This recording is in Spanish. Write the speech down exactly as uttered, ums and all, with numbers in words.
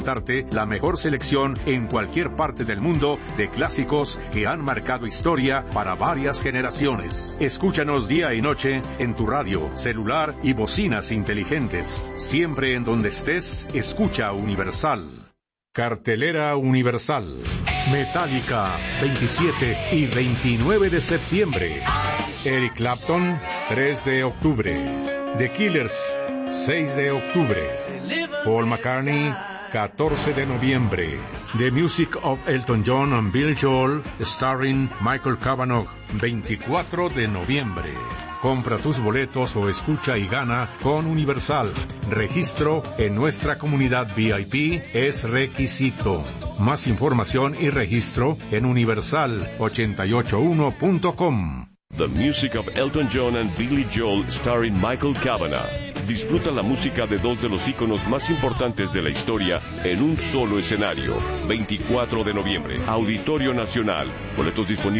darte la mejor selección en cualquier parte del mundo de clásicos que han marcado historia para varias generaciones. Escúchanos día y noche en tu radio, celular y bocinas inteligentes. Siempre en donde estés, escucha Universal. Cartelera Universal. Metallica, veintisiete y veintinueve de septiembre. Eric Clapton, tres de octubre. The Killers, seis de octubre. Paul McCartney, catorce de noviembre. The Music of Elton John and Billy Joel, starring Michael Cavanagh, veinticuatro de noviembre. Compra tus boletos o escucha y gana con Universal. Registro en nuestra comunidad V I P es requisito. Más información y registro en universal ochenta y ocho uno punto com. The Music of Elton John and Billy Joel, starring Michael Cavanagh. Disfruta la música de dos de los íconos más importantes de la historia en un solo escenario. veinticuatro de noviembre. Auditorio Nacional. Boletos disponibles